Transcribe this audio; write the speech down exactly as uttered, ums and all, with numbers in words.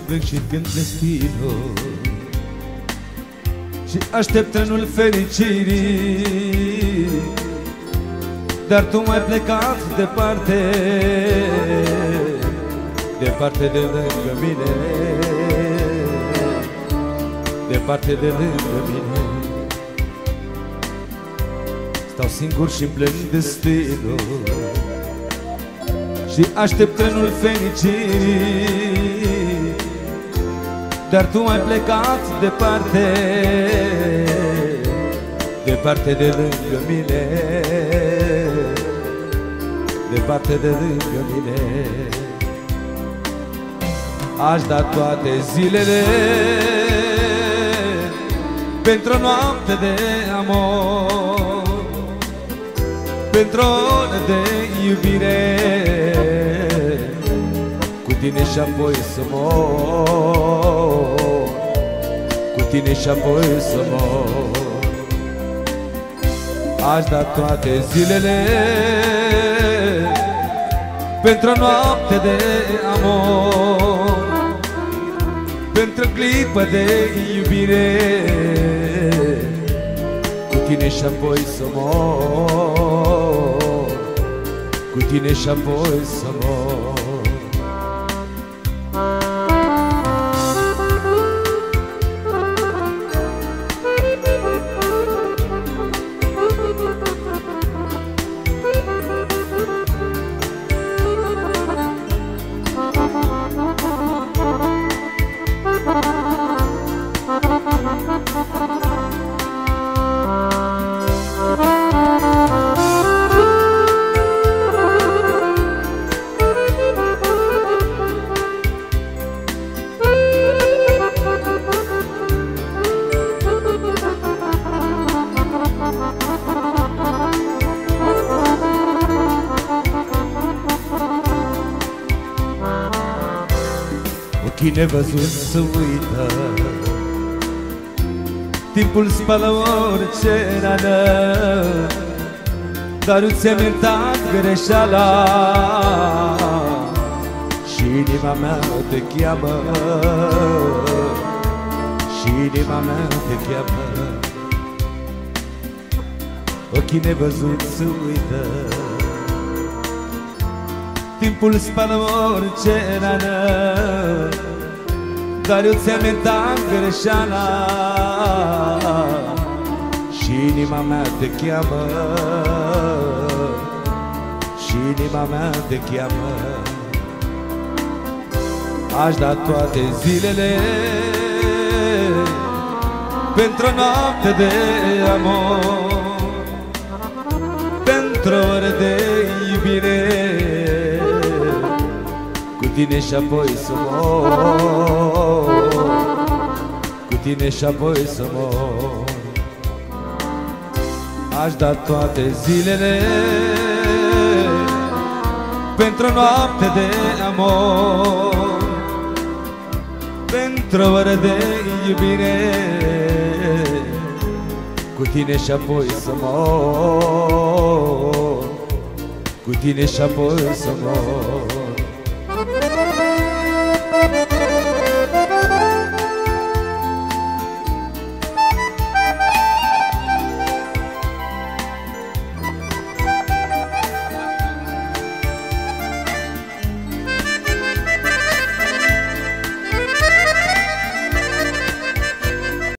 plâng și cânt destinul și aștept trenul fericirii, dar tu m-ai plecat departe, departe de lângă mine, departe de lângă mine. Stau singur și plâng destinul și aștept trenul fericirii, dar tu m-ai plecat departe, departe de lângă mine, departe de lângă mine. Aș da toate zilele pentru o noapte de amor, pentru o oră de iubire, cu tine și apoi să mor, cu tine și apoi să mor. Aș da toate zilele pentru o noapte de amor, pentru o clipă de iubire, cu tine și apoi să mor, cu tine și apoi să mor. Ochii nevăzut să uită, timpul spală orice rană, dar nu ți-am iertat greșeala și inima mea te cheamă, și inima mea te cheamă. Ochii nevăzut să uită, timpul spală orice rană, dar eu ți-am iertat greșeala și inima mea te cheamă, și inima mea te cheamă. Aș da toate zilele pentru o noapte de amor, pentru o oră de iubire, cu tine și apoi să mor, cu tine și apoi să mor. Aș da toate zilele pentru o noapte de amor, pentru o oră de iubire, cu tine și apoi să mor, cu tine și apoi să mor.